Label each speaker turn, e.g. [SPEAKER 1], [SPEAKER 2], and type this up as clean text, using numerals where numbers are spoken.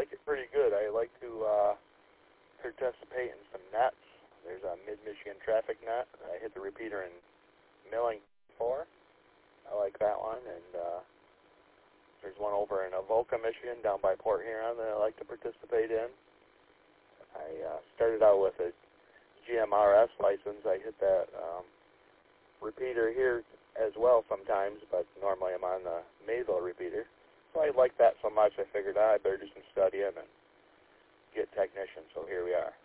[SPEAKER 1] like it pretty good. I like to participate in some nets. There's a Mid-Michigan traffic net that I hit the repeater in milling for. I like that one. And there's one over in Avoca, Michigan, down by Port Huron that I like to participate in. I started out with a GMRS license. I hit that repeater here as well sometimes, but normally I'm on the Maysville repeater. So I liked that so much I figured I better do some studying and get technician, so here we are.